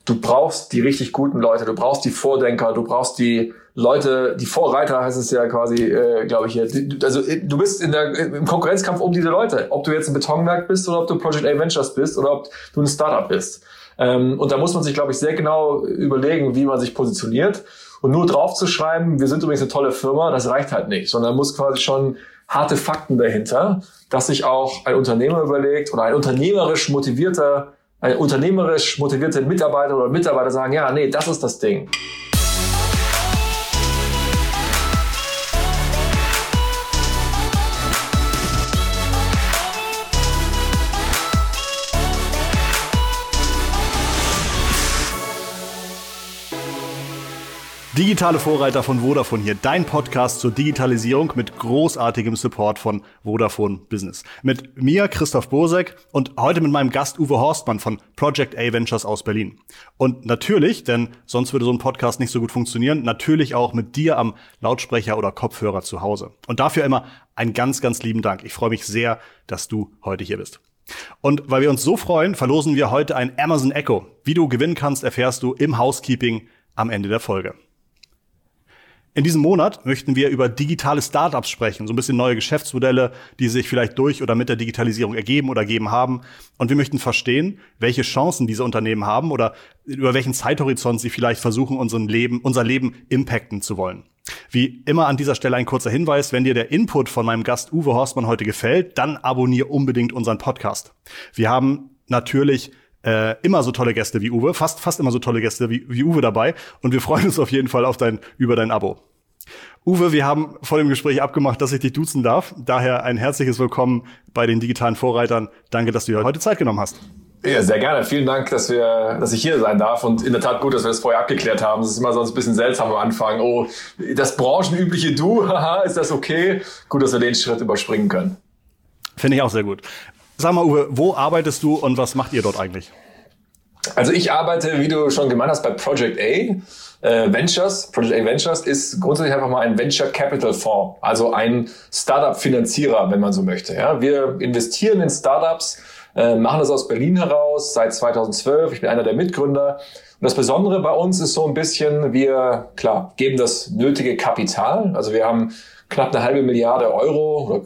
du brauchst die richtig guten Leute, du brauchst die Vordenker, du brauchst die Leute, die Vorreiter heißt es ja quasi, glaube ich hier. Also du bist im Konkurrenzkampf um diese Leute. Ob du jetzt ein Betonwerk bist oder ob du Project A Ventures bist oder ob du ein Startup bist. Und da muss man sich, glaube ich, sehr genau überlegen, wie man sich positioniert. Und nur draufzuschreiben, wir sind übrigens eine tolle Firma, das reicht halt nicht. Sondern muss quasi schon harte Fakten dahinter, dass sich auch ein Unternehmer überlegt oder ein unternehmerisch motivierte Mitarbeiter oder Mitarbeiter sagen, ja, nee, das ist das Ding. Digitale Vorreiter von Vodafone hier, dein Podcast zur Digitalisierung mit großartigem Support von Vodafone Business. Mit mir, Christoph Bosek, und heute mit meinem Gast Uwe Horstmann von Project A Ventures aus Berlin. Und natürlich, denn sonst würde so ein Podcast nicht so gut funktionieren, natürlich auch mit dir am Lautsprecher oder Kopfhörer zu Hause. Und dafür immer einen ganz, ganz lieben Dank. Ich freue mich sehr, dass du heute hier bist. Und weil wir uns so freuen, verlosen wir heute ein Amazon Echo. Wie du gewinnen kannst, erfährst du im Housekeeping am Ende der Folge. In diesem Monat möchten wir über digitale Startups sprechen, so ein bisschen neue Geschäftsmodelle, die sich vielleicht durch oder mit der Digitalisierung ergeben oder ergeben haben. Und wir möchten verstehen, welche Chancen diese Unternehmen haben oder über welchen Zeithorizont sie vielleicht versuchen, unser Leben impacten zu wollen. Wie immer an dieser Stelle ein kurzer Hinweis: Wenn dir der Input von meinem Gast Uwe Horstmann heute gefällt, dann abonniere unbedingt unseren Podcast. Wir haben natürlich immer so tolle Gäste wie Uwe, fast immer so tolle Gäste wie Uwe dabei. Und wir freuen uns auf jeden Fall über dein Abo. Uwe, wir haben vor dem Gespräch abgemacht, dass ich dich duzen darf. Daher ein herzliches Willkommen bei den digitalen Vorreitern. Danke, dass du dir heute Zeit genommen hast. Ja, sehr gerne. Vielen Dank, dass ich hier sein darf. Und in der Tat gut, dass wir das vorher abgeklärt haben. Es ist immer sonst ein bisschen seltsam am Anfang. Oh, das branchenübliche Du, haha, ist das okay? Gut, dass wir den Schritt überspringen können. Finde ich auch sehr gut. Sag mal, Uwe, wo arbeitest du und was macht ihr dort eigentlich? Also ich arbeite, wie du schon gemeint hast, bei Project A Ventures. Project A Ventures ist grundsätzlich einfach mal ein Venture Capital Fonds, also ein Startup-Finanzierer, wenn man so möchte. Ja, wir investieren in Startups, machen das aus Berlin heraus seit 2012. Ich bin einer der Mitgründer. Und das Besondere bei uns ist so ein bisschen, wir, geben das nötige Kapital. Also wir haben knapp eine halbe Milliarde Euro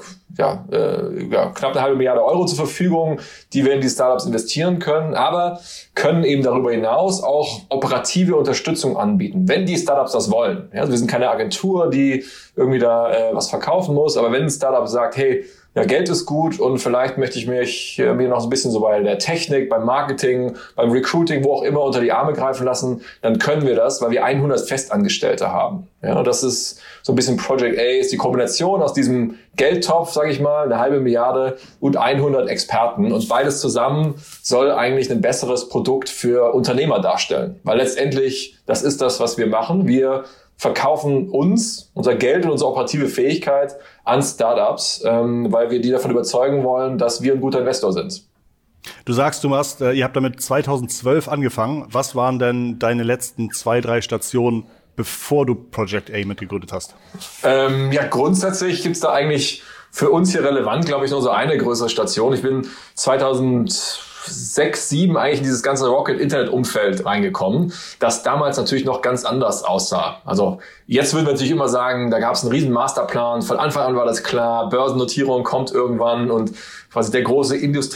zur Verfügung, die wir in die Startups investieren können, aber können eben darüber hinaus auch operative Unterstützung anbieten, wenn die Startups das wollen. Ja, also wir sind keine Agentur, die irgendwie da was verkaufen muss, aber wenn ein Startup sagt, hey, ja, Geld ist gut und vielleicht möchte ich mir noch so ein bisschen so bei der Technik, beim Marketing, beim Recruiting, wo auch immer unter die Arme greifen lassen, dann können wir das, weil wir 100 Festangestellte haben. Ja, und das ist so ein bisschen Project A, ist die Kombination aus diesem Geldtopf, sage ich mal, eine halbe Milliarde und 100 Experten. Und beides zusammen soll eigentlich ein besseres Produkt für Unternehmer darstellen. Weil letztendlich, das ist das, was wir machen. Wir verkaufen unser Geld und unsere operative Fähigkeit an Startups, weil wir die davon überzeugen wollen, dass wir ein guter Investor sind. Du sagst, ihr habt damit 2012 angefangen. Was waren denn deine letzten 2-3 Stationen, bevor du Project A mitgegründet hast? Grundsätzlich gibt's da eigentlich für uns hier relevant, glaube ich, nur so eine größere Station. Ich bin 2006, 2007 eigentlich in dieses ganze Rocket-Internet-Umfeld reingekommen, das damals natürlich noch ganz anders aussah. Also jetzt würden wir natürlich immer sagen, da gab es einen riesen Masterplan, von Anfang an war das klar, Börsennotierung kommt irgendwann und quasi der große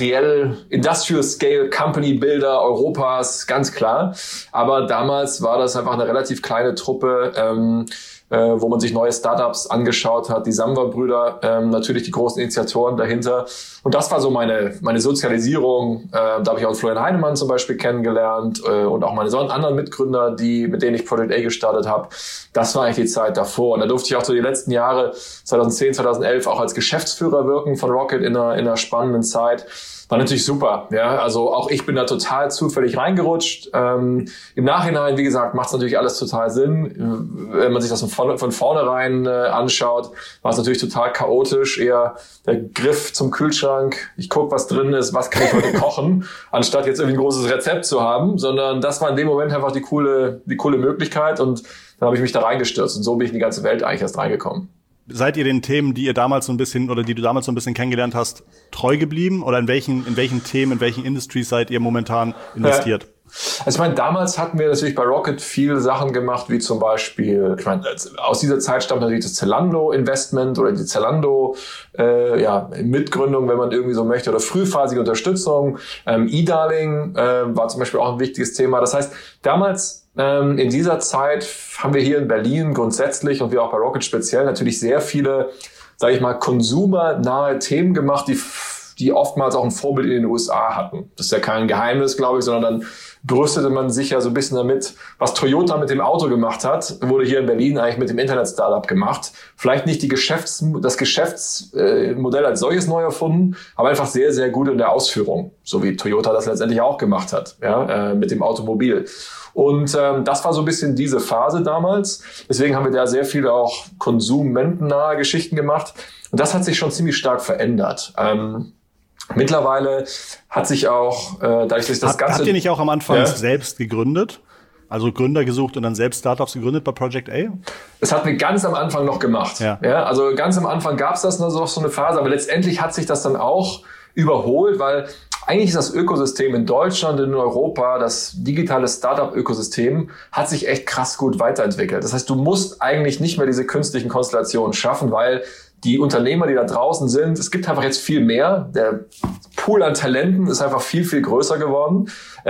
Industrial-Scale-Company-Builder Europas, ganz klar. Aber damals war das einfach eine relativ kleine Truppe, wo man sich neue Startups angeschaut hat, die Samwer-Brüder, natürlich die großen Initiatoren dahinter. Und das war so meine Sozialisierung. Da habe ich auch Florian Heinemann zum Beispiel kennengelernt und auch meine anderen Mitgründer, mit denen ich Project A gestartet habe. Das war eigentlich die Zeit davor. Und da durfte ich auch so die letzten Jahre, 2010, 2011, auch als Geschäftsführer wirken von Rocket in einer spannenden Zeit. War natürlich super, ja. Also auch ich bin da total zufällig reingerutscht. Im Nachhinein, wie gesagt, macht es natürlich alles total Sinn. Wenn man sich das von vornherein anschaut, war es natürlich total chaotisch. Eher der Griff zum Kühlschrank, ich gucke, was drin ist, was kann ich heute kochen, anstatt jetzt irgendwie ein großes Rezept zu haben, sondern das war in dem Moment einfach die coole Möglichkeit und dann habe ich mich da reingestürzt und so bin ich in die ganze Welt eigentlich erst reingekommen. Seid ihr den Themen, die du damals so ein bisschen kennengelernt hast, treu geblieben? Oder in welchen Themen, in welchen Industries seid ihr momentan investiert? Also ich meine, damals hatten wir natürlich bei Rocket viele Sachen gemacht, wie zum Beispiel, ich meine, aus dieser Zeit stammt natürlich das Zalando-Investment oder die Zalando Mitgründung, wenn man irgendwie so möchte, oder frühphasige Unterstützung. E-Darling war zum Beispiel auch ein wichtiges Thema. Das heißt, damals in dieser Zeit haben wir hier in Berlin grundsätzlich und wir auch bei Rocket speziell natürlich sehr viele, sage ich mal, konsumernahe Themen gemacht, die oftmals auch ein Vorbild in den USA hatten. Das ist ja kein Geheimnis, glaube ich, sondern dann brüstete man sich ja so ein bisschen damit, was Toyota mit dem Auto gemacht hat, wurde hier in Berlin eigentlich mit dem Internet-Startup gemacht. Vielleicht nicht das Geschäftsmodell als solches neu erfunden, aber einfach sehr, sehr gut in der Ausführung, so wie Toyota das letztendlich auch gemacht hat, mit dem Automobil. Und das war so ein bisschen diese Phase damals. Deswegen haben wir da sehr viele auch konsumentennahe Geschichten gemacht. Und das hat sich schon ziemlich stark verändert. Mittlerweile hat sich auch, dadurch, dass das Ganze... Habt ihr nicht auch am Anfang selbst gegründet? Also Gründer gesucht und dann selbst Startups gegründet bei Project A? Das hatten wir ganz am Anfang noch gemacht. Ja, also ganz am Anfang gab es das noch so eine Phase, aber letztendlich hat sich das dann auch überholt, weil eigentlich ist das Ökosystem in Deutschland, in Europa, das digitale Startup-Ökosystem hat sich echt krass gut weiterentwickelt. Das heißt, du musst eigentlich nicht mehr diese künstlichen Konstellationen schaffen, weil die Unternehmer, die da draußen sind, es gibt einfach jetzt viel mehr. Der Pool an Talenten ist einfach viel, viel größer geworden.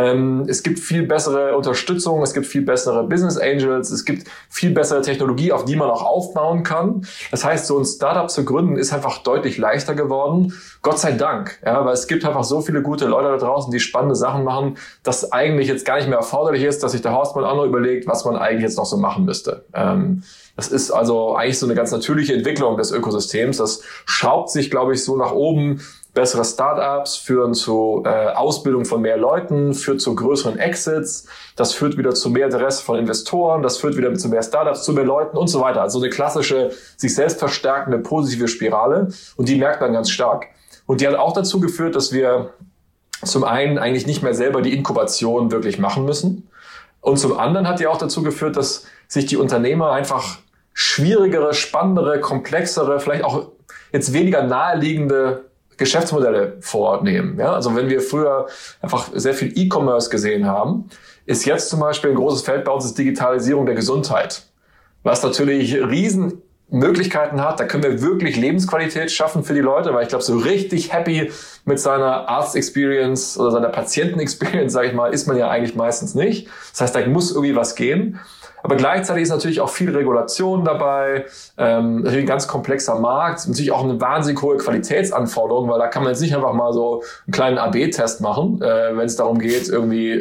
Es gibt viel bessere Unterstützung, es gibt viel bessere Business Angels, es gibt viel bessere Technologie, auf die man auch aufbauen kann. Das heißt, so ein Startup zu gründen ist einfach deutlich leichter geworden. Gott sei Dank. Ja, weil es gibt einfach so viele gute Leute da draußen, die spannende Sachen machen, dass eigentlich jetzt gar nicht mehr erforderlich ist, dass sich der Hausmann auch noch überlegt, was man eigentlich jetzt noch so machen müsste. Das ist also eigentlich so eine ganz natürliche Entwicklung des Ökosystems. Das schraubt sich, glaube ich, so nach oben. Bessere Startups führen zu Ausbildung von mehr Leuten, führt zu größeren Exits. Das führt wieder zu mehr Interesse von Investoren. Das führt wieder zu mehr Startups, zu mehr Leuten und so weiter. Also eine klassische, sich selbst verstärkende, positive Spirale. Und die merkt man ganz stark. Und die hat auch dazu geführt, dass wir zum einen eigentlich nicht mehr selber die Inkubation wirklich machen müssen. Und zum anderen hat die auch dazu geführt, dass sich die Unternehmer einfach schwierigere, spannendere, komplexere, vielleicht auch jetzt weniger naheliegende Geschäftsmodelle vornehmen. Ja? Also wenn wir früher einfach sehr viel E-Commerce gesehen haben, ist jetzt zum Beispiel ein großes Feld bei uns ist Digitalisierung der Gesundheit. Was natürlich riesen Möglichkeiten hat, da können wir wirklich Lebensqualität schaffen für die Leute, weil ich glaube, so richtig happy mit seiner Arzt-Experience oder seiner Patienten-Experience, sage ich mal, ist man ja eigentlich meistens nicht. Das heißt, da muss irgendwie was gehen. Aber gleichzeitig ist natürlich auch viel Regulation dabei, natürlich ein ganz komplexer Markt, natürlich auch eine wahnsinnig hohe Qualitätsanforderung, weil da kann man jetzt nicht einfach mal so einen kleinen AB-Test machen, wenn es darum geht, irgendwie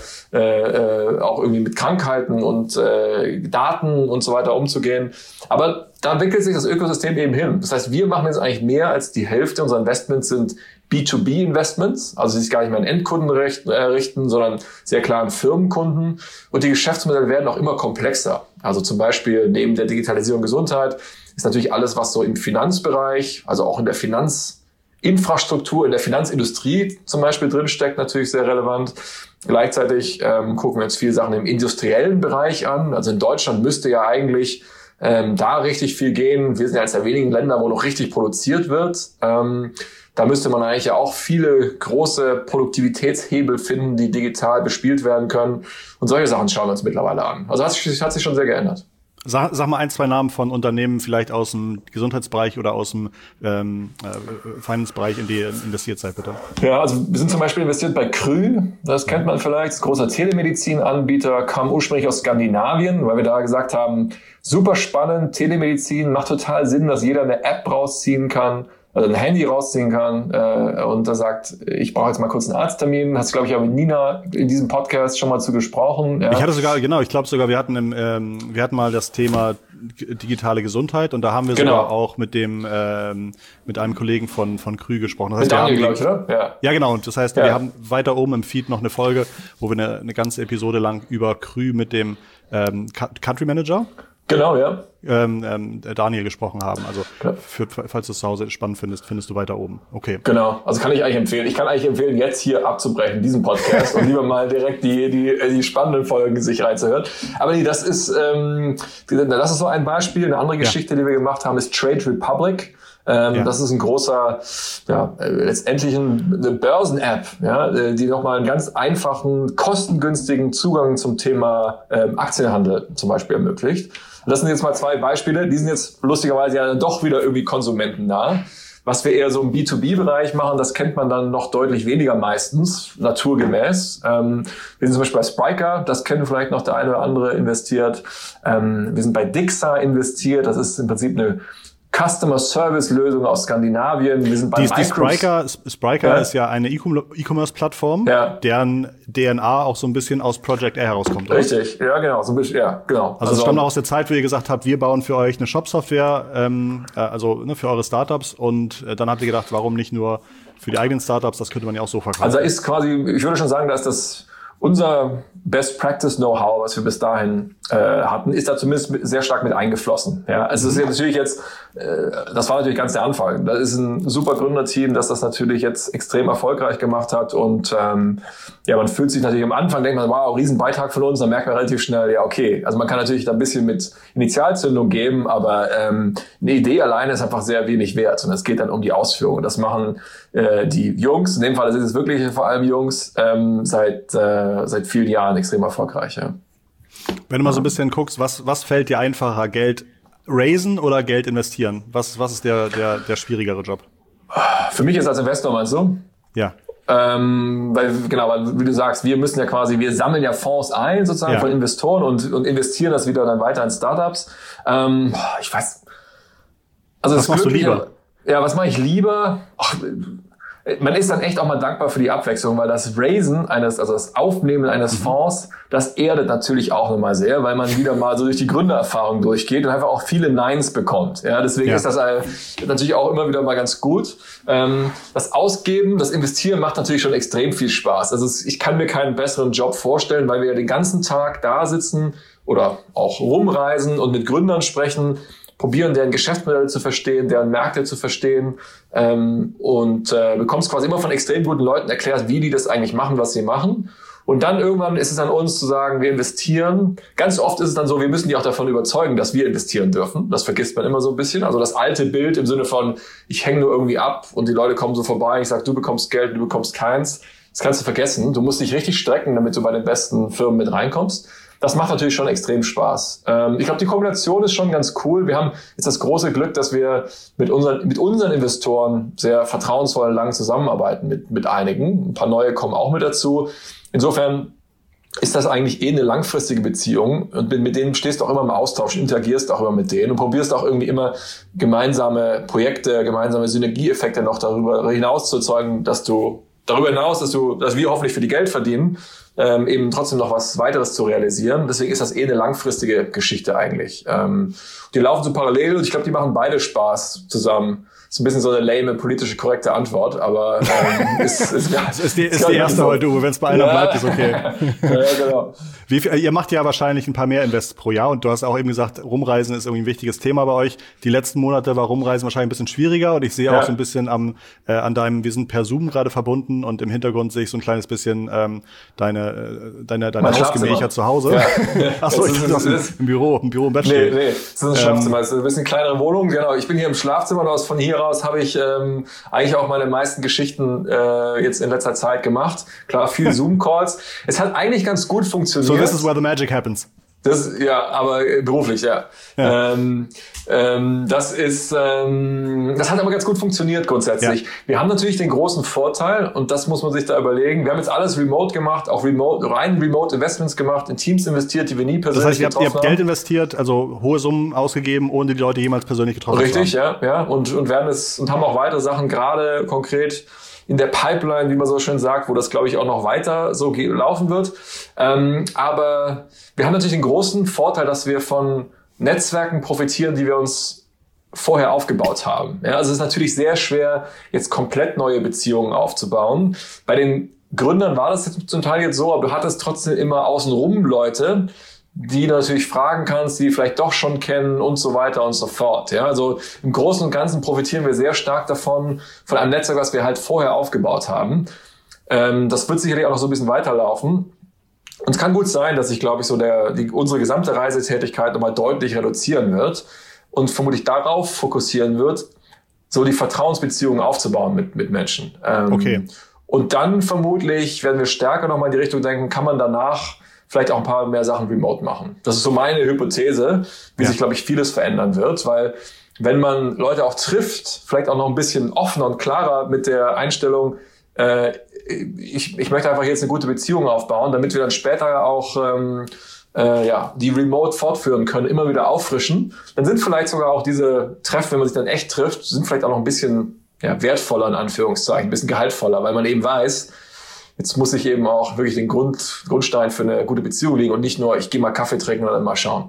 auch irgendwie mit Krankheiten und Daten und so weiter umzugehen. Aber da entwickelt sich das Ökosystem eben hin. Das heißt, wir machen jetzt eigentlich mehr als die Hälfte unserer Investments sind B2B-Investments, also die sich gar nicht mehr an Endkunden richten, sondern sehr klar an Firmenkunden. Und die Geschäftsmodelle werden auch immer komplexer. Also zum Beispiel neben der Digitalisierung Gesundheit ist natürlich alles, was so im Finanzbereich, also auch in der Finanzinfrastruktur, in der Finanzindustrie zum Beispiel drinsteckt, natürlich sehr relevant. Gleichzeitig gucken wir uns viele Sachen im industriellen Bereich an. Also in Deutschland müsste ja eigentlich da richtig viel gehen. Wir sind ja eines der wenigen Länder, wo noch richtig produziert wird. Da müsste man eigentlich ja auch viele große Produktivitätshebel finden, die digital bespielt werden können. Und solche Sachen schauen wir uns mittlerweile an. Also hat sich schon sehr geändert. Sag mal 1, 2 Namen von Unternehmen, vielleicht aus dem Gesundheitsbereich oder aus dem Finance-Bereich, in die ihr investiert seid, bitte. Ja, also wir sind zum Beispiel investiert bei Krü. Das kennt man vielleicht. Das ist ein großer Telemedizin-Anbieter, kam ursprünglich aus Skandinavien, weil wir da gesagt haben, super spannend, Telemedizin, macht total Sinn, dass jeder eine App rausziehen kann, also ein Handy rausziehen kann und da sagt, ich brauche jetzt mal kurz einen Arzttermin. Hast du, glaube ich, auch mit Nina in diesem Podcast schon mal zu gesprochen. Ja. Ich hatte sogar, ich glaube sogar, wir hatten mal das Thema digitale Gesundheit und da haben wir sogar auch mit einem Kollegen von Krü gesprochen. Das heißt, mit Daniel, glaube ich, oder? Ja, genau. Und das heißt, wir haben weiter oben im Feed noch eine Folge, wo wir eine ganze Episode lang über Krü mit dem Country Manager Genau, ja. Daniel gesprochen haben. Also falls du es zu Hause spannend findest du weiter oben. Okay. Genau, also kann ich eigentlich empfehlen. Ich kann eigentlich empfehlen, jetzt hier abzubrechen, diesen Podcast und lieber mal direkt die spannenden Folgen sich reinzuhören. Aber nee, das ist so ein Beispiel. Eine andere Geschichte, die wir gemacht haben, ist Trade Republic. Das ist ein großer, letztendlich eine Börsen-App, die nochmal einen ganz einfachen, kostengünstigen Zugang zum Thema Aktienhandel zum Beispiel ermöglicht. Und das sind jetzt mal 2 Beispiele. Die sind jetzt lustigerweise ja dann doch wieder irgendwie konsumentennah. Was wir eher so im B2B-Bereich machen, das kennt man dann noch deutlich weniger meistens, naturgemäß. Wir sind zum Beispiel bei Spryker, das kennen vielleicht noch der eine oder andere investiert. Wir sind bei Dixa investiert, das ist im Prinzip eine Customer-Service-Lösung aus Skandinavien. Wir sind bei Spryker ist ja eine E-Commerce-Plattform, deren DNA auch so ein bisschen aus Project A herauskommt. Oder? Richtig, ja genau, so ein bisschen, ja genau. Also es stammt auch aus der Zeit, wo ihr gesagt habt, wir bauen für euch eine Shop-Software, für eure Startups, und dann habt ihr gedacht, warum nicht nur für die eigenen Startups, das könnte man ja auch so verkaufen. Also ist quasi, ich würde schon sagen, dass das unser Best Practice Know-how, was wir bis dahin hatten, ist da zumindest sehr stark mit eingeflossen. Ja, also es ist natürlich jetzt, das war natürlich ganz der Anfang. Das ist ein super Gründerteam, das natürlich jetzt extrem erfolgreich gemacht hat, und man fühlt sich natürlich am Anfang, denkt man, wow, Riesenbeitrag von uns, dann merkt man relativ schnell, ja okay, also man kann natürlich da ein bisschen mit Initialzündung geben, aber eine Idee alleine ist einfach sehr wenig wert, und es geht dann um die Ausführung. Das machen die Jungs, in dem Fall sind es wirklich vor allem Jungs, seit vielen Jahren extrem erfolgreich. Ja. Wenn du mal so ein bisschen guckst, was fällt dir einfacher, Geld raisen oder Geld investieren? Was ist der schwierigere Job? Für mich ist als Investor, meinst du? Ja. Weil wie du sagst, wir sammeln ja Fonds ein, sozusagen von Investoren und investieren das wieder dann weiter in Startups. Ich weiß. Also was machst du lieber? Ja, was mache ich lieber? Man ist dann echt auch mal dankbar für die Abwechslung, weil das Raisen also das Aufnehmen eines Fonds, das erdet natürlich auch nochmal sehr, weil man wieder mal so durch die Gründererfahrung durchgeht und einfach auch viele Neins bekommt. Ja, deswegen ist das natürlich auch immer wieder mal ganz gut. Das Ausgeben, das Investieren macht natürlich schon extrem viel Spaß. Also ich kann mir keinen besseren Job vorstellen, weil wir ja den ganzen Tag da sitzen oder auch rumreisen und mit Gründern sprechen, probieren, deren Geschäftsmodelle zu verstehen, deren Märkte zu verstehen, und bekommst quasi immer von extrem guten Leuten erklärt, wie die das eigentlich machen, was sie machen. Und dann irgendwann ist es an uns zu sagen, wir investieren. Ganz oft ist es dann so, wir müssen die auch davon überzeugen, dass wir investieren dürfen. Das vergisst man immer so ein bisschen. Also das alte Bild im Sinne von, ich hänge nur irgendwie ab und die Leute kommen so vorbei, ich sage, du bekommst Geld, du bekommst keins. Das kannst du vergessen. Du musst dich richtig strecken, damit du bei den besten Firmen mit reinkommst. Das macht natürlich schon extrem Spaß. Ich glaube, die Kombination ist schon ganz cool. Wir haben jetzt das große Glück, dass wir mit unseren Investoren sehr vertrauensvoll lang zusammenarbeiten mit einigen. Ein paar neue kommen auch mit dazu. Insofern ist das eigentlich eine langfristige Beziehung, und mit denen stehst du auch immer im Austausch, interagierst auch immer mit denen und probierst auch irgendwie immer gemeinsame Projekte, gemeinsame Synergieeffekte noch darüber hinaus zu erzeugen, dass wir hoffentlich für die Geld verdienen, eben trotzdem noch was weiteres zu realisieren. Deswegen ist das eine langfristige Geschichte eigentlich. Die laufen so parallel, und ich glaube, die machen beide Spaß zusammen. Ist ein bisschen so eine lame, politische, korrekte Antwort, aber ist die erste heute, Uwe. Wenn es bei einer bleibt, ist okay. Ja, genau. Ihr macht ja wahrscheinlich ein paar mehr Invests pro Jahr, und du hast auch eben gesagt, Rumreisen ist irgendwie ein wichtiges Thema bei euch. Die letzten Monate war Rumreisen wahrscheinlich ein bisschen schwieriger, und ich sehe auch so ein bisschen an wir sind per Zoom gerade verbunden, und im Hintergrund sehe ich so ein kleines bisschen deine Hausgemächer zu Hause. Ja. Achso, ich dachte, im Büro im Bett stehen. Nee, das ist ein Schlafzimmer. Das ist ein bisschen kleinere Wohnung. Genau, ich bin hier im Schlafzimmer, und von hier aus habe ich eigentlich auch meine meisten Geschichten jetzt in letzter Zeit gemacht. Klar, viel Zoom-Calls. Es hat eigentlich ganz gut funktioniert. So this is where the magic happens. Aber beruflich, ja. Das hat aber ganz gut funktioniert grundsätzlich. Ja. Wir haben natürlich den großen Vorteil, und das muss man sich da überlegen. Wir haben jetzt alles remote gemacht, auch rein remote Investments gemacht, in Teams investiert, die wir nie persönlich getroffen haben. Ihr habt Geld investiert, also hohe Summen ausgegeben, ohne die Leute jemals persönlich getroffen zu haben. Richtig, ja. Und werden und haben auch weitere Sachen gerade konkret in der Pipeline, wie man so schön sagt, wo das, glaube ich, auch noch weiter so laufen wird. Aber wir haben natürlich den großen Vorteil, dass wir von Netzwerken profitieren, die wir uns vorher aufgebaut haben. Ja, also es ist natürlich sehr schwer, jetzt komplett neue Beziehungen aufzubauen. Bei den Gründern war das jetzt zum Teil jetzt so, aber du hattest trotzdem immer außenrum Leute, die du natürlich fragen kannst, die vielleicht doch schon kennen und so weiter und so fort. Ja, also im Großen und Ganzen profitieren wir sehr stark von einem Netzwerk, was wir halt vorher aufgebaut haben. Das wird sicherlich auch noch so ein bisschen weiterlaufen. Und es kann gut sein, dass sich, glaube ich, unsere gesamte Reisetätigkeit nochmal deutlich reduzieren wird und vermutlich darauf fokussieren wird, so die Vertrauensbeziehungen aufzubauen mit Menschen. Okay. Und dann vermutlich werden wir stärker nochmal in die Richtung denken, kann man danach vielleicht auch ein paar mehr Sachen remote machen. Das ist so meine Hypothese, wie sich, glaube ich, vieles verändern wird, weil wenn man Leute auch trifft, vielleicht auch noch ein bisschen offener und klarer mit der Einstellung, ich möchte einfach jetzt eine gute Beziehung aufbauen, damit wir dann später auch die remote fortführen können, immer wieder auffrischen, dann sind vielleicht sogar auch diese Treffen, wenn man sich dann echt trifft, sind vielleicht auch noch ein bisschen wertvoller, in Anführungszeichen, ein bisschen gehaltvoller, weil man eben weiß, jetzt muss ich eben auch wirklich den Grundstein für eine gute Beziehung legen und nicht nur, ich gehe mal Kaffee trinken und dann mal schauen.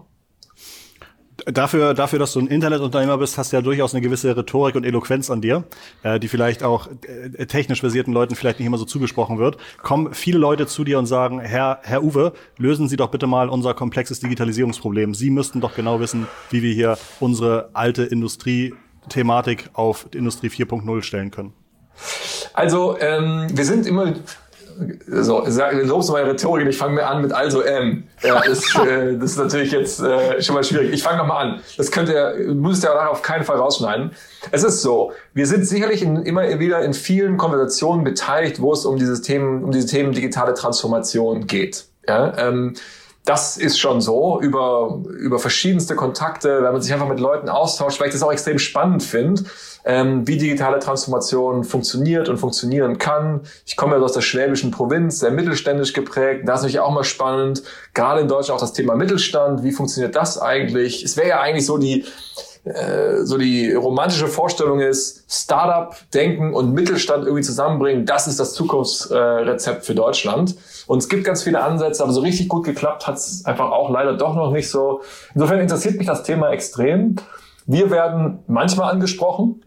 Dafür, dass du ein Internetunternehmer bist, hast du ja durchaus eine gewisse Rhetorik und Eloquenz an dir, die vielleicht auch technisch versierten Leuten vielleicht nicht immer so zugesprochen wird. Kommen viele Leute zu dir und sagen, Herr Uwe, lösen Sie doch bitte mal unser komplexes Digitalisierungsproblem. Sie müssten doch genau wissen, wie wir hier unsere alte Industriethematik auf Industrie 4.0 stellen können. Also, wir sind immer... So, lobst du meine Rhetorik, ich fange mir an mit Ja, das ist natürlich jetzt schon mal schwierig. Ich fange nochmal an. Das müsst ihr aber auf keinen Fall rausschneiden. Es ist so, wir sind sicherlich immer wieder in vielen Konversationen beteiligt, wo es um diese Themen digitale Transformation geht. Ja, das ist schon so, über verschiedenste Kontakte, wenn man sich einfach mit Leuten austauscht, weil ich das auch extrem spannend finde, wie digitale Transformation funktioniert und funktionieren kann. Ich komme ja aus der schwäbischen Provinz, sehr mittelständisch geprägt. Da ist natürlich auch mal spannend, gerade in Deutschland auch das Thema Mittelstand. Wie funktioniert das eigentlich? Es wäre ja eigentlich so die romantische Vorstellung ist, Startup-Denken und Mittelstand irgendwie zusammenbringen. Das ist das Zukunftsrezept für Deutschland. Und es gibt ganz viele Ansätze, aber so richtig gut geklappt hat es einfach auch leider doch noch nicht so. Insofern interessiert mich das Thema extrem. Wir werden manchmal angesprochen.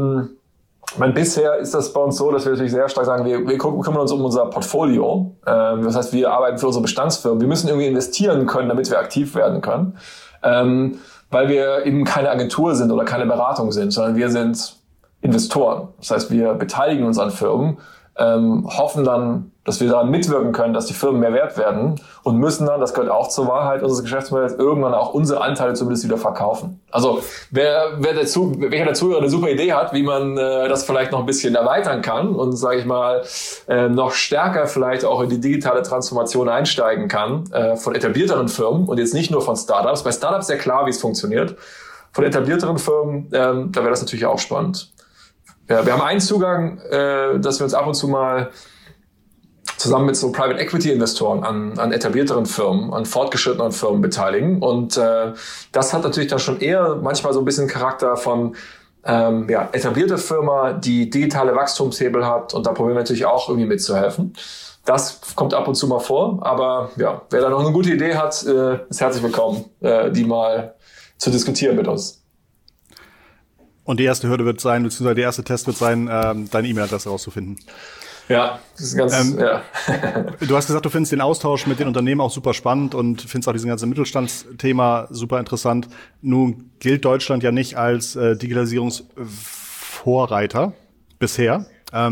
Bisher ist das bei uns so, dass wir natürlich sehr stark sagen, wir kümmern uns um unser Portfolio. Das heißt, wir arbeiten für unsere Bestandsfirmen. Wir müssen irgendwie investieren können, damit wir aktiv werden können. Weil wir eben keine Agentur sind oder keine Beratung sind, sondern wir sind Investoren. Das heißt, wir beteiligen uns an Firmen, hoffen dann, dass wir daran mitwirken können, dass die Firmen mehr wert werden und müssen dann, das gehört auch zur Wahrheit unseres Geschäftsmodells, irgendwann auch unsere Anteile zumindest wieder verkaufen. Also welcher der Zuhörer eine super Idee hat, wie man das vielleicht noch ein bisschen erweitern kann und, sage ich mal, noch stärker vielleicht auch in die digitale Transformation einsteigen kann von etablierteren Firmen und jetzt nicht nur von Startups. Bei Startups ist ja klar, wie es funktioniert. Von etablierteren Firmen, da wäre das natürlich auch spannend. Ja, wir haben einen Zugang, dass wir uns ab und zu mal zusammen mit so Private Equity Investoren an etablierteren Firmen, an fortgeschrittenen Firmen beteiligen. Und das hat natürlich dann schon eher manchmal so ein bisschen Charakter von etablierte Firma, die digitale Wachstumshebel hat. Und da probieren wir natürlich auch irgendwie mitzuhelfen. Das kommt ab und zu mal vor. Aber ja, wer da noch eine gute Idee hat, ist herzlich willkommen, die mal zu diskutieren mit uns. Und die erste Hürde wird sein, beziehungsweise der erste Test wird sein, deine E-Mail-Adresse rauszufinden. Ja, das ist Du hast gesagt, du findest den Austausch mit den Unternehmen auch super spannend und findest auch diesen ganzen Mittelstandsthema super interessant. Nun gilt Deutschland ja nicht als Digitalisierungsvorreiter bisher.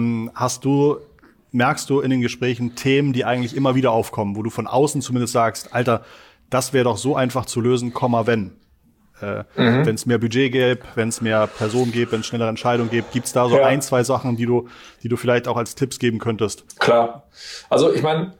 Merkst du in den Gesprächen Themen, die eigentlich immer wieder aufkommen, wo du von außen zumindest sagst, Alter, das wäre doch so einfach zu lösen, wenn es mehr Budget gäbe, wenn es mehr Personen gibt, wenn es schnellere Entscheidungen gibt, gibt es da so ein, zwei Sachen, die du vielleicht auch als Tipps geben könntest? Klar. Also ich meine,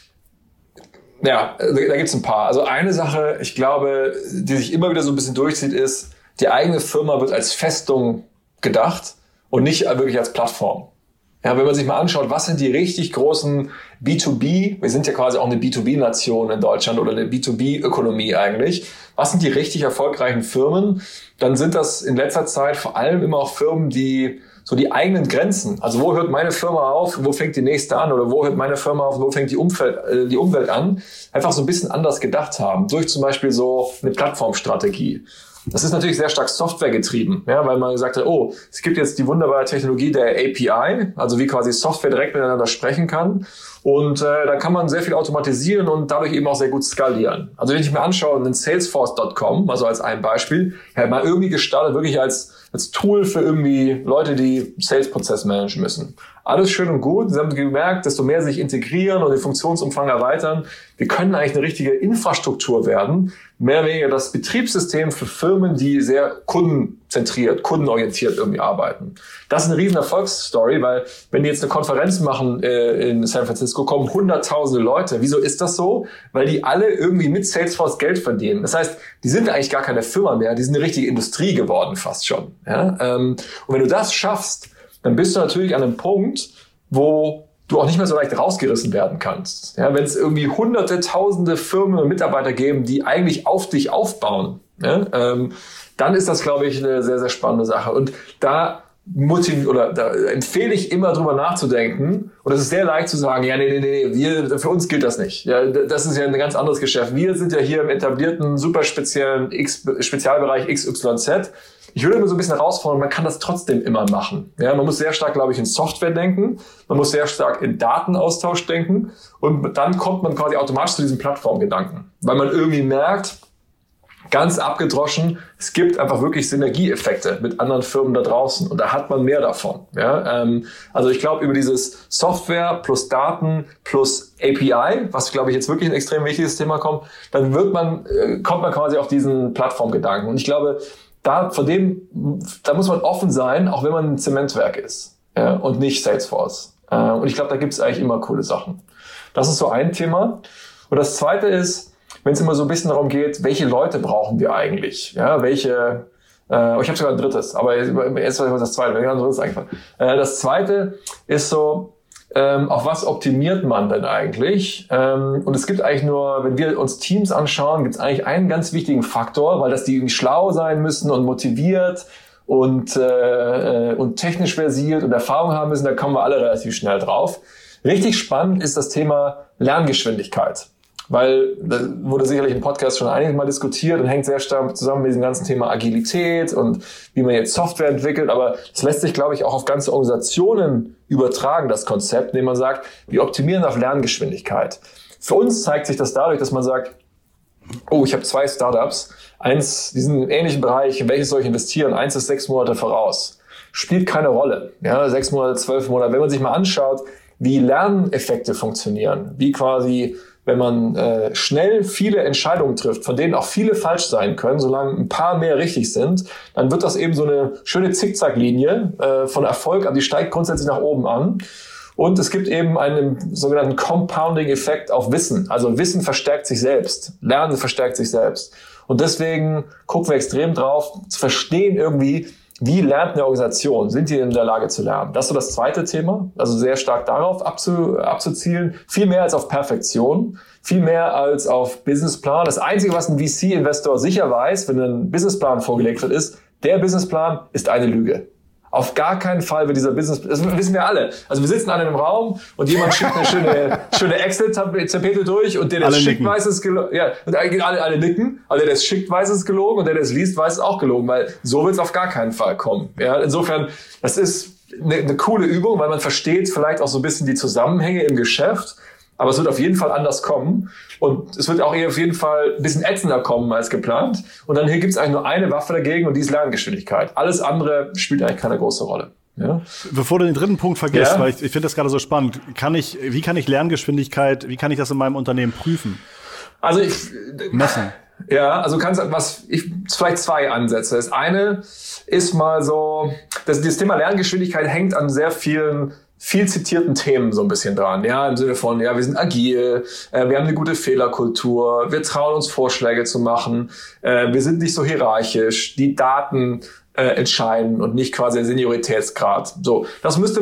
da gibt's ein paar. Also eine Sache, ich glaube, die sich immer wieder so ein bisschen durchzieht, ist, die eigene Firma wird als Festung gedacht und nicht wirklich als Plattform. Ja, wenn man sich mal anschaut, was sind die richtig großen B2B, wir sind ja quasi auch eine B2B-Nation in Deutschland oder eine B2B-Ökonomie eigentlich, was sind die richtig erfolgreichen Firmen, dann sind das in letzter Zeit vor allem immer auch Firmen, die so die eigenen Grenzen, also wo hört meine Firma auf, wo fängt die nächste an oder wo hört meine Firma auf, wo fängt die Umwelt an, einfach so ein bisschen anders gedacht haben, durch zum Beispiel so eine Plattformstrategie. Das ist natürlich sehr stark Software getrieben, ja, weil man gesagt hat, es gibt jetzt die wunderbare Technologie der API, also wie quasi Software direkt miteinander sprechen kann. Und dann kann man sehr viel automatisieren und dadurch eben auch sehr gut skalieren. Also wenn ich mir anschaue, einen Salesforce.com, also als ein Beispiel, mal irgendwie gestartet, wirklich als Tool für irgendwie Leute, die Sales-Prozess managen müssen. Alles schön und gut. Sie haben gemerkt, desto mehr sich integrieren und den Funktionsumfang erweitern, wir können eigentlich eine richtige Infrastruktur werden, mehr oder weniger das Betriebssystem für Firmen, die sehr kundenzentriert, kundenorientiert irgendwie arbeiten. Das ist eine riesen Erfolgsstory, weil wenn die jetzt eine Konferenz machen in San Francisco, kommen hunderttausende Leute. Wieso ist das so? Weil die alle irgendwie mit Salesforce Geld verdienen. Das heißt, die sind eigentlich gar keine Firma mehr, die sind eine richtige Industrie geworden fast schon. Ja? Und wenn du das schaffst, dann bist du natürlich an einem Punkt, wo du auch nicht mehr so leicht rausgerissen werden kannst. Ja, wenn es irgendwie hunderte, tausende Firmen und Mitarbeiter geben, die eigentlich auf dich aufbauen, ja, dann ist das, glaube ich, eine sehr, sehr spannende Sache. Und da empfehle ich immer drüber nachzudenken. Und es ist sehr leicht zu sagen, ja, nee, für uns gilt das nicht. Ja, das ist ja ein ganz anderes Geschäft. Wir sind ja hier im etablierten, super speziellen Spezialbereich XYZ. Ich würde immer so ein bisschen herausfordern, man kann das trotzdem immer machen. Ja, man muss sehr stark, glaube ich, in Software denken. Man muss sehr stark in Datenaustausch denken. Und dann kommt man quasi automatisch zu diesem Plattformgedanken. Weil man irgendwie merkt, ganz abgedroschen, es gibt einfach wirklich Synergieeffekte mit anderen Firmen da draußen. Und da hat man mehr davon. Ja, also ich glaube, über dieses Software plus Daten plus API, was, glaube ich, jetzt wirklich ein extrem wichtiges Thema kommt, dann kommt man quasi auf diesen Plattformgedanken. Und ich glaube, da muss man offen sein, auch wenn man ein Zementwerk ist, ja, und nicht Salesforce. Und ich glaube, da gibt es eigentlich immer coole Sachen. Das ist so ein Thema. Und das Zweite ist, wenn es immer so ein bisschen darum geht, welche Leute brauchen wir eigentlich? Ja, ich habe sogar ein drittes, aber jetzt war das Zweite, mir hat ein drittes eingefallen. Das Zweite ist so, auf was optimiert man denn eigentlich? Und es gibt eigentlich nur, wenn wir uns Teams anschauen, gibt es eigentlich einen ganz wichtigen Faktor, weil das die irgendwie schlau sein müssen und motiviert und technisch versiert und Erfahrung haben müssen, da kommen wir alle relativ schnell drauf. Richtig spannend ist das Thema Lerngeschwindigkeit. Weil, da wurde sicherlich im Podcast schon einiges Mal diskutiert und hängt sehr stark zusammen mit diesem ganzen Thema Agilität und wie man jetzt Software entwickelt. Aber es lässt sich, glaube ich, auch auf ganze Organisationen übertragen, das Konzept, indem man sagt, wir optimieren auf Lerngeschwindigkeit. Für uns zeigt sich das dadurch, dass man sagt, ich habe 2 Startups, eins, die sind im ähnlichen Bereich, in welches soll ich investieren? Eins ist 6 Monate voraus. Spielt keine Rolle. Ja, 6 Monate, 12 Monate. Wenn man sich mal anschaut, wie Lerneffekte funktionieren, wie quasi, wenn man schnell viele Entscheidungen trifft, von denen auch viele falsch sein können, solange ein paar mehr richtig sind, dann wird das eben so eine schöne Zickzacklinie von Erfolg, die steigt grundsätzlich nach oben an. Und es gibt eben einen sogenannten Compounding-Effekt auf Wissen. Also Wissen verstärkt sich selbst, Lernen verstärkt sich selbst. Und deswegen gucken wir extrem drauf, zu verstehen irgendwie, wie lernt eine Organisation? Sind die in der Lage zu lernen? Das ist so das zweite Thema. Also sehr stark darauf abzuzielen. Viel mehr als auf Perfektion. Viel mehr als auf Businessplan. Das Einzige, was ein VC-Investor sicher weiß, wenn ein Businessplan vorgelegt wird, ist, der Businessplan ist eine Lüge. Auf gar keinen Fall wird dieser das wissen wir alle. Also wir sitzen alle im Raum und jemand schickt eine schöne Excel-Tapete durch und der das schickt, weiß es gelogen. Ja, und alle nicken. Aber der das schickt, weiß es gelogen und der das liest, weiß es auch gelogen, weil so wird es auf gar keinen Fall kommen. Ja, insofern, das ist eine coole Übung, weil man versteht vielleicht auch so ein bisschen die Zusammenhänge im Geschäft. Aber es wird auf jeden Fall anders kommen. Und es wird auch eher auf jeden Fall ein bisschen ätzender kommen als geplant. Und dann hier gibt es eigentlich nur eine Waffe dagegen und die ist Lerngeschwindigkeit. Alles andere spielt eigentlich keine große Rolle. Ja? Bevor du den dritten Punkt vergisst, weil ich finde das gerade so spannend. Wie kann ich Lerngeschwindigkeit, wie kann ich das in meinem Unternehmen prüfen? Also messen. Ja, also vielleicht 2 Ansätze. Das eine ist mal so, das Thema Lerngeschwindigkeit hängt an sehr viel zitierten Themen so ein bisschen dran. Ja, im Sinne von, ja, wir sind agil, wir haben eine gute Fehlerkultur, wir trauen uns Vorschläge zu machen, wir sind nicht so hierarchisch, die Daten entscheiden und nicht quasi der Senioritätsgrad. So, das muss,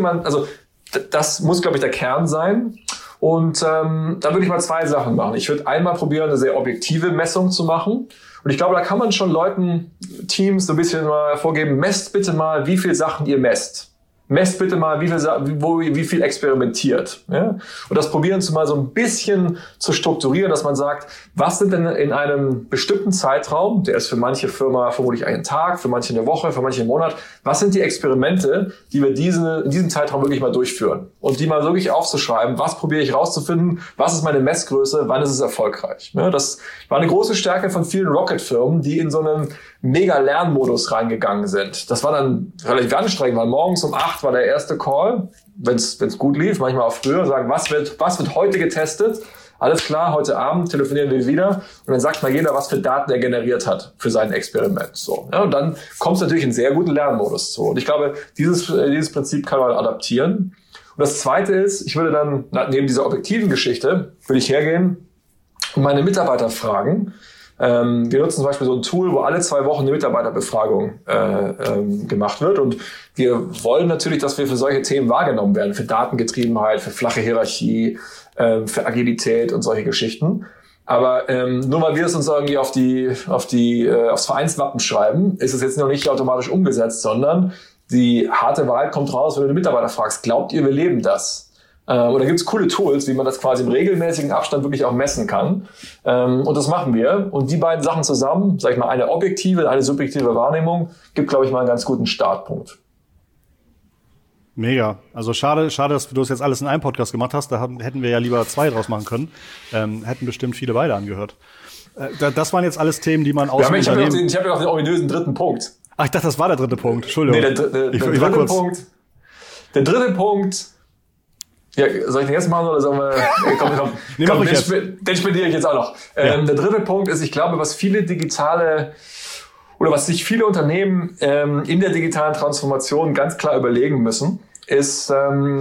glaube ich, der Kern sein. Und da würde ich mal 2 Sachen machen. Ich würde einmal probieren, eine sehr objektive Messung zu machen. Und ich glaube, da kann man schon Teams so ein bisschen mal vorgeben, messt bitte mal, wie viel Sachen ihr messt. Messt bitte mal, wie viel experimentiert. Ja? Und das probieren Sie mal so ein bisschen zu strukturieren, dass man sagt, was sind denn in einem bestimmten Zeitraum, der ist für manche Firma vermutlich einen Tag, für manche eine Woche, für manche einen Monat, was sind die Experimente, die wir in diesem Zeitraum wirklich mal durchführen? Und die mal wirklich aufzuschreiben, was probiere ich rauszufinden, was ist meine Messgröße, wann ist es erfolgreich? Ja, das war eine große Stärke von vielen Rocket-Firmen, die in so einen Mega-Lernmodus reingegangen sind. Das war dann relativ anstrengend, weil morgens um 8 war der erste Call, wenn es gut lief, manchmal auch früher, sagen, was wird heute getestet? alles klar, heute Abend telefonieren wir wieder und dann sagt mal jeder, was für Daten er generiert hat für sein Experiment. So, ja, und dann kommt es natürlich in sehr guten Lernmodus zu. Und ich glaube, dieses Prinzip kann man adaptieren. Und das Zweite ist, ich würde dann neben dieser objektiven Geschichte, würde ich hergehen und meine Mitarbeiter fragen. Wir nutzen zum Beispiel so ein Tool, wo alle 2 Wochen eine Mitarbeiterbefragung gemacht wird. Und wir wollen natürlich, dass wir für solche Themen wahrgenommen werden, für Datengetriebenheit, für flache Hierarchie, für Agilität und solche Geschichten. Aber nur weil wir es uns irgendwie aufs Vereinswappen schreiben, ist es jetzt noch nicht automatisch umgesetzt, sondern die harte Wahrheit kommt raus, wenn du den Mitarbeiter fragst, glaubt ihr, wir leben das? Oder gibt es coole Tools, wie man das quasi im regelmäßigen Abstand wirklich auch messen kann? Und das machen wir. Und die beiden Sachen zusammen, sag ich mal, eine objektive, eine subjektive Wahrnehmung, gibt, glaube ich, mal einen ganz guten Startpunkt. Mega. Also schade, dass du das jetzt alles in einem Podcast gemacht hast. Da hätten wir ja lieber 2 draus machen können. Hätten bestimmt viele beide angehört. Das waren jetzt alles Themen, die man aus dem Unternehmen... Ich habe ja noch den ominösen 3. Punkt. Ach, ich dachte, das war der 3. Punkt. Entschuldigung. Nee, der dritte Punkt... Ja, soll ich den jetzt machen oder sollen wir... Komm, den spendiere ich jetzt auch noch. Ja. Der 3. Punkt ist, ich glaube, was sich viele Unternehmen in der digitalen Transformation ganz klar überlegen müssen, ist,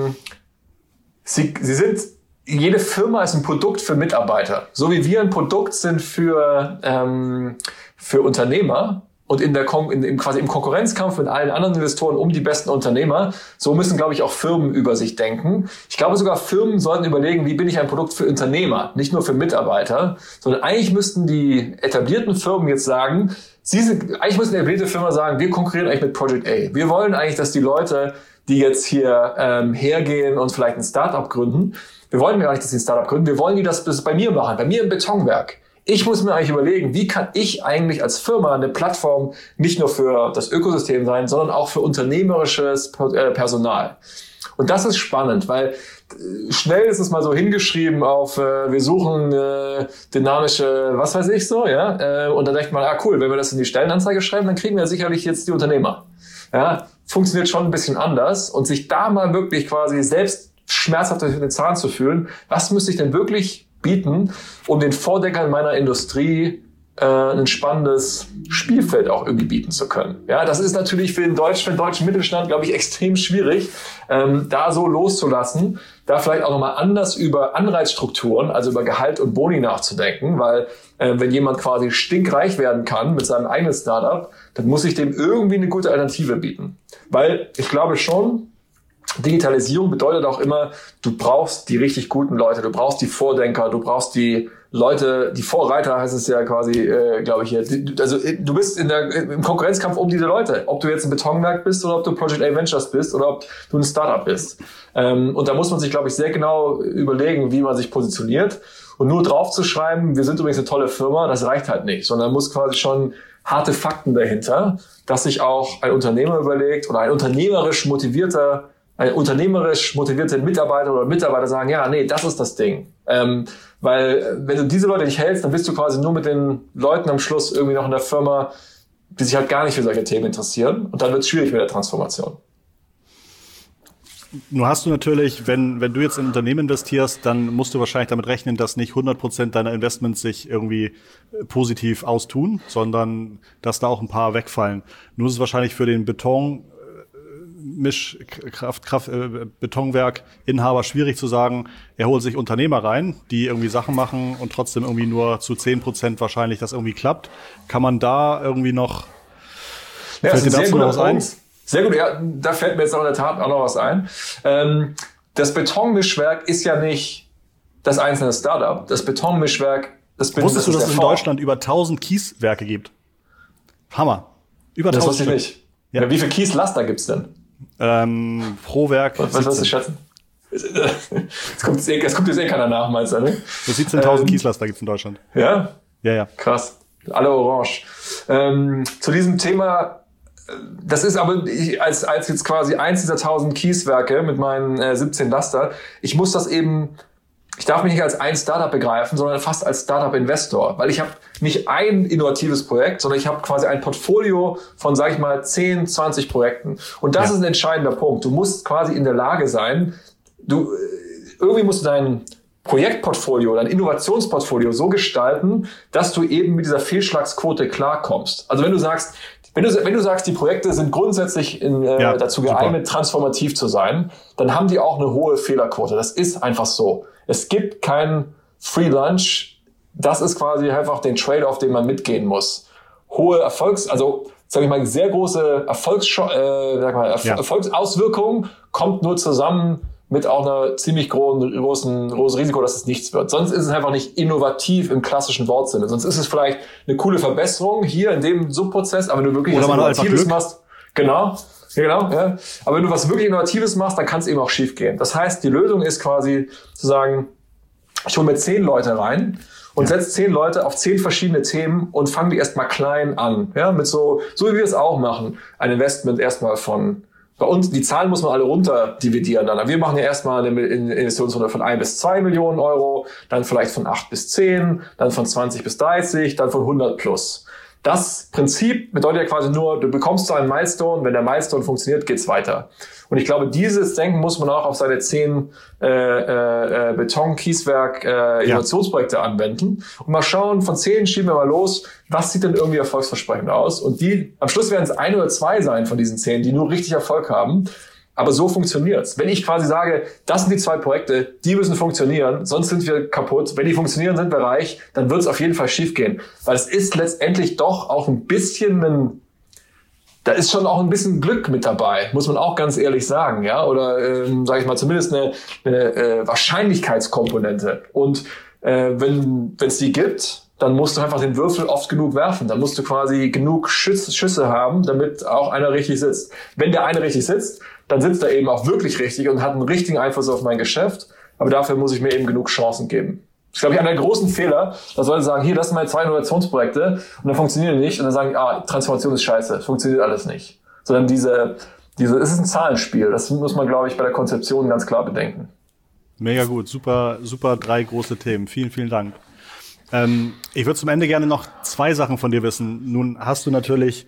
jede Firma ist ein Produkt für Mitarbeiter. So wie wir ein Produkt sind für Unternehmer, und quasi im Konkurrenzkampf mit allen anderen Investoren um die besten Unternehmer, so müssen, glaube ich, auch Firmen über sich denken. Ich glaube sogar, Firmen sollten überlegen, wie bin ich ein Produkt für Unternehmer, nicht nur für Mitarbeiter, sondern eigentlich müssten die etablierten Firmen jetzt sagen, eigentlich müssen etablierte Firmen sagen, wir konkurrieren eigentlich mit Project A. Wir wollen eigentlich, dass die Leute, die jetzt hier hergehen und vielleicht ein Startup gründen, wir wollen gar nicht, dass sie ein Startup gründen, wir wollen die das bei mir machen, bei mir im Betonwerk. Ich muss mir eigentlich überlegen, wie kann ich eigentlich als Firma eine Plattform nicht nur für das Ökosystem sein, sondern auch für unternehmerisches Personal. Und das ist spannend, weil schnell ist es mal so hingeschrieben auf, wir suchen dynamische, was weiß ich so, ja. Und dann denkt man, cool, wenn wir das in die Stellenanzeige schreiben, dann kriegen wir sicherlich jetzt die Unternehmer. Ja, funktioniert schon ein bisschen anders und sich da mal wirklich quasi selbst schmerzhaft durch den Zahn zu fühlen, was müsste ich denn wirklich bieten, um den Vordenkern meiner Industrie ein spannendes Spielfeld auch irgendwie bieten zu können. Ja, das ist natürlich für den deutschen Mittelstand, glaube ich, extrem schwierig, da so loszulassen, da vielleicht auch nochmal anders über Anreizstrukturen, also über Gehalt und Boni nachzudenken, weil wenn jemand quasi stinkreich werden kann mit seinem eigenen Startup, dann muss ich dem irgendwie eine gute Alternative bieten. Weil ich glaube schon, Digitalisierung bedeutet auch immer, du brauchst die richtig guten Leute, du brauchst die Vordenker, du brauchst die Leute, die Vorreiter heißt es ja quasi, glaube ich hier. Also du bist im Konkurrenzkampf um diese Leute. Ob du jetzt ein Betonwerk bist oder ob du Project A Ventures bist oder ob du ein Startup bist. Und da muss man sich, glaube ich, sehr genau überlegen, wie man sich positioniert. Und nur draufzuschreiben, wir sind übrigens eine tolle Firma, das reicht halt nicht. Sondern muss quasi schon harte Fakten dahinter, dass sich auch ein Unternehmer überlegt oder ein unternehmerisch motivierter Mitarbeiter oder Mitarbeiter sagen, ja, nee, das ist das Ding. Weil wenn du diese Leute nicht hältst, dann bist du quasi nur mit den Leuten am Schluss irgendwie noch in der Firma, die sich halt gar nicht für solche Themen interessieren. Und dann wird es schwierig mit der Transformation. Nun hast du natürlich, wenn du jetzt in ein Unternehmen investierst, dann musst du wahrscheinlich damit rechnen, dass nicht 100% deiner Investments sich irgendwie positiv austun, sondern dass da auch ein paar wegfallen. Nun ist es wahrscheinlich für den Betonwerk-Inhaber schwierig zu sagen, er holt sich Unternehmer rein, die irgendwie Sachen machen und trotzdem irgendwie nur zu 10% wahrscheinlich das irgendwie klappt. Kann man da irgendwie noch... Ja, das ist ein sehr guter Punkt. Sehr gut, ja, da fällt mir jetzt auch in der Tat auch noch was ein. Das Betonmischwerk ist ja nicht das einzelne Startup. Das Betonmischwerk, Wusstest du, dass es in Deutschland über 1000 Kieswerke gibt? Hammer. Über 1000. Das wusste ich nicht. Ja. Wie viele Kieslaster gibt's denn? Pro Werk. Was du schätzen? Es kommt jetzt eh keiner nach, meinst du, ne? 17.000 Kieslaster gibt's in Deutschland. Ja? Ja. Krass. Alle orange. Zu diesem Thema, das ist aber als jetzt quasi eins dieser 1000 Kieswerke mit meinen 17 Laster, ich darf mich nicht als ein Startup begreifen, sondern fast als Startup-Investor, weil ich habe nicht ein innovatives Projekt, sondern ich habe quasi ein Portfolio von, sag ich mal, 10, 20 Projekten. Und das ist ein entscheidender Punkt. Du musst quasi in der Lage sein, irgendwie musst du Projektportfolio oder ein Innovationsportfolio so gestalten, dass du eben mit dieser Fehlschlagsquote klarkommst. Also wenn du sagst, die Projekte sind grundsätzlich dazu geeignet, transformativ zu sein, dann haben die auch eine hohe Fehlerquote. Das ist einfach so. Es gibt kein Free Lunch. Das ist quasi einfach den Trade-off, den man mitgehen muss. Hohe sehr große Erfolgsauswirkungen kommt nur zusammen mit auch einer ziemlich großen Risiko, dass es nichts wird. Sonst ist es einfach nicht innovativ im klassischen Wortsinne. Sonst ist es vielleicht eine coole Verbesserung hier in dem Subprozess, aber wenn du wirklich was Innovatives machst, genau, ja. Aber wenn du was wirklich Innovatives machst, dann kann es eben auch schief gehen. Das heißt, die Lösung ist quasi zu sagen, ich hole mir 10 Leute rein und setze 10 Leute auf 10 verschiedene Themen und fange die erstmal klein an. Ja, mit so wie wir es auch machen. Ein Investment erstmal bei uns, die Zahlen muss man alle runter dividieren dann. Wir machen ja erstmal eine Investitionsrunde von 1 bis 2 Millionen Euro, dann vielleicht von 8 bis 10, dann von 20 bis 30, dann von 100 plus. Das Prinzip bedeutet ja quasi nur, du bekommst so einen Milestone, wenn der Milestone funktioniert, geht's weiter. Und ich glaube, dieses Denken muss man auch auf seine 10 Beton-Kieswerk-Innovationsprojekte anwenden. Und mal schauen, von 10 schieben wir mal los, was sieht denn irgendwie erfolgsversprechend aus? Und am Schluss werden es 1 oder 2 sein von diesen 10, die nur richtig Erfolg haben. Aber so funktioniert's. Wenn ich quasi sage, das sind die 2 Projekte, die müssen funktionieren, sonst sind wir kaputt. Wenn die funktionieren, sind wir reich, dann wird es auf jeden Fall schief gehen. Weil es ist letztendlich doch auch ein bisschen da ist schon auch ein bisschen Glück mit dabei, muss man auch ganz ehrlich sagen, ja, oder sage ich mal zumindest eine Wahrscheinlichkeitskomponente. Und wenn es die gibt, dann musst du einfach den Würfel oft genug werfen. Dann musst du quasi genug Schüsse haben, damit auch einer richtig sitzt. Wenn der eine richtig sitzt, dann sitzt er eben auch wirklich richtig und hat einen richtigen Einfluss auf mein Geschäft. Aber dafür muss ich mir eben genug Chancen geben. Das ist, glaube ich, einer der großen Fehler, dass Leute sagen, hier, das sind meine 2 Innovationsprojekte und dann funktionieren die nicht. Und dann sagen, Transformation ist scheiße, funktioniert alles nicht. Sondern es ist ein Zahlenspiel. Das muss man, glaube ich, bei der Konzeption ganz klar bedenken. Mega gut, super 3 große Themen. Vielen, vielen Dank. Ich würde zum Ende gerne noch 2 Sachen von dir wissen. Nun hast du natürlich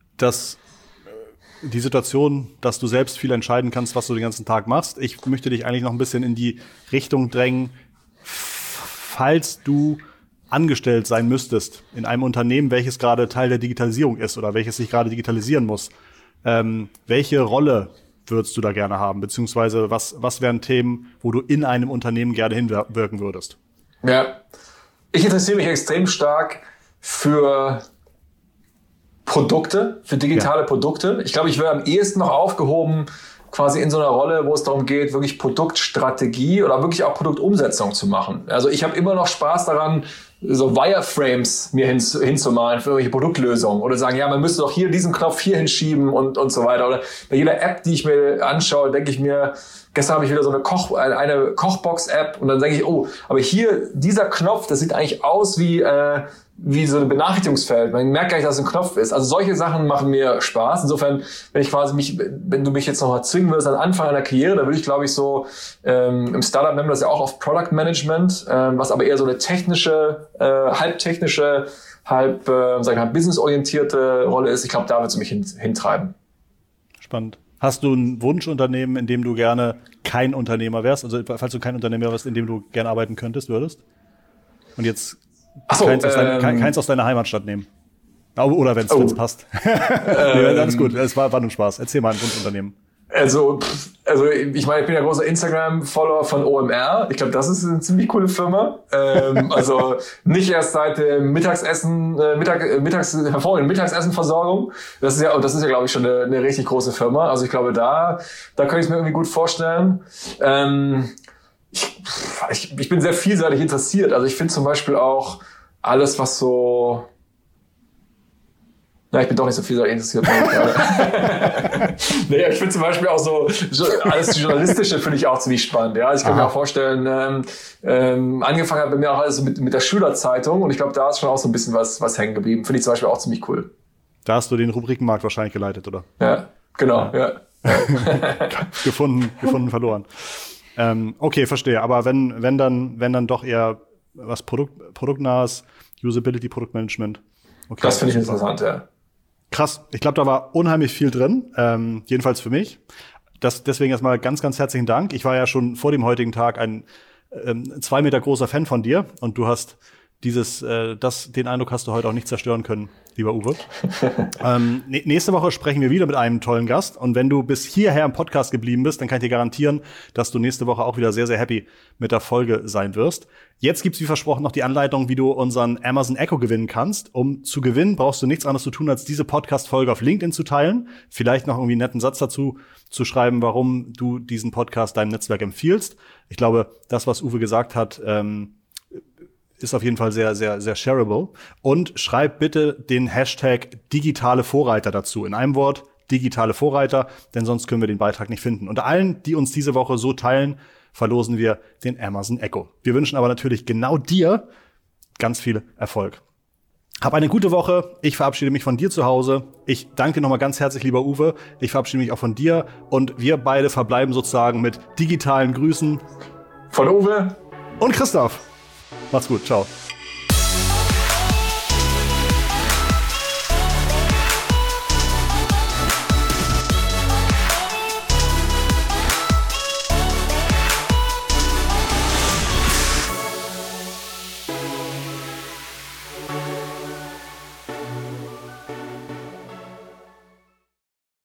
die Situation, dass du selbst viel entscheiden kannst, was du den ganzen Tag machst. Ich möchte dich eigentlich noch ein bisschen in die Richtung drängen, falls du angestellt sein müsstest in einem Unternehmen, welches gerade Teil der Digitalisierung ist oder welches sich gerade digitalisieren muss. Welche Rolle würdest du da gerne haben? Beziehungsweise was wären Themen, wo du in einem Unternehmen gerne hinwirken würdest? Ja, ich interessiere mich extrem stark für Produkte, für digitale Produkte. Ich glaube, ich wäre am ehesten noch aufgehoben quasi in so einer Rolle, wo es darum geht, wirklich Produktstrategie oder wirklich auch Produktumsetzung zu machen. Also ich habe immer noch Spaß daran, so Wireframes mir hinzumalen für irgendwelche Produktlösungen oder sagen, ja, man müsste doch hier diesen Knopf hier hinschieben und so weiter. Oder bei jeder App, die ich mir anschaue, denke ich mir, gestern habe ich wieder so eine Kochbox-App und dann denke ich, aber hier, dieser Knopf, das sieht eigentlich aus wie so ein Benachrichtigungsfeld. Man merkt gar nicht, dass es ein Knopf ist. Also solche Sachen machen mir Spaß. Insofern, wenn du mich jetzt nochmal zwingen würdest an Anfang einer Karriere, dann würde ich, glaube ich, so im Startup nennen wir das ja auch auf Product Management, was aber eher so eine technische, halb technische, halb businessorientierte Rolle ist. Ich glaube, da wird es mich hintreiben. Spannend. Hast du ein Wunschunternehmen, in dem du gerne kein Unternehmer wärst? Also falls du kein Unternehmer wärst, in dem du gerne arbeiten würdest? Und jetzt keins aus deiner Heimatstadt nehmen. Oder wenn es passt. Alles gut, es war nur Spaß. Erzähl mal ein Wunschunternehmen. Also ich meine, ich bin ja großer Instagram-Follower von OMR. Ich glaube, das ist eine ziemlich coole Firma. Also nicht erst seit dem hervorragenden Mittagsessenversorgung. Das ist ja, glaube ich, schon eine richtig große Firma. Also ich glaube, da könnte ich es mir irgendwie gut vorstellen. Ich bin sehr vielseitig interessiert. Also ich finde zum Beispiel auch alles, was so... Ja, ich bin doch nicht so vielseitig interessiert. Nee, ich finde zum Beispiel auch so, alles Journalistische finde ich auch ziemlich spannend. Ja, ich kann mir auch vorstellen, angefangen hat bei mir auch alles mit der Schülerzeitung und ich glaube, da ist schon auch so ein bisschen was hängen geblieben. Finde ich zum Beispiel auch ziemlich cool. Da hast du den Rubrikenmarkt wahrscheinlich geleitet, oder? Ja, genau, ja. gefunden, verloren. Okay, verstehe. Aber wenn dann doch eher was produktnahes, Usability, Produktmanagement. Okay, das finde ich interessant, ja. Krass. Ich glaube, da war unheimlich viel drin. Jedenfalls für mich. Deswegen erstmal ganz, ganz herzlichen Dank. Ich war ja schon vor dem heutigen Tag ein 2 Meter großer Fan von dir und du hast den Eindruck hast du heute auch nicht zerstören können, lieber Uwe. Nächste Woche sprechen wir wieder mit einem tollen Gast. Und wenn du bis hierher im Podcast geblieben bist, dann kann ich dir garantieren, dass du nächste Woche auch wieder sehr, sehr happy mit der Folge sein wirst. Jetzt gibt's wie versprochen noch die Anleitung, wie du unseren Amazon Echo gewinnen kannst. Um zu gewinnen, brauchst du nichts anderes zu tun, als diese Podcast-Folge auf LinkedIn zu teilen. Vielleicht noch irgendwie einen netten Satz dazu zu schreiben, warum du diesen Podcast deinem Netzwerk empfiehlst. Ich glaube, das, was Uwe gesagt hat, ist auf jeden Fall sehr, sehr, sehr shareable. Und schreib bitte den Hashtag digitale Vorreiter dazu. In einem Wort, digitale Vorreiter, denn sonst können wir den Beitrag nicht finden. Unter allen, die uns diese Woche so teilen, verlosen wir den Amazon Echo. Wir wünschen aber natürlich genau dir ganz viel Erfolg. Hab eine gute Woche. Ich verabschiede mich von dir zu Hause. Ich danke dir nochmal ganz herzlich, lieber Uwe. Ich verabschiede mich auch von dir. Und wir beide verbleiben sozusagen mit digitalen Grüßen von Uwe und Christoph. Macht's gut, ciao.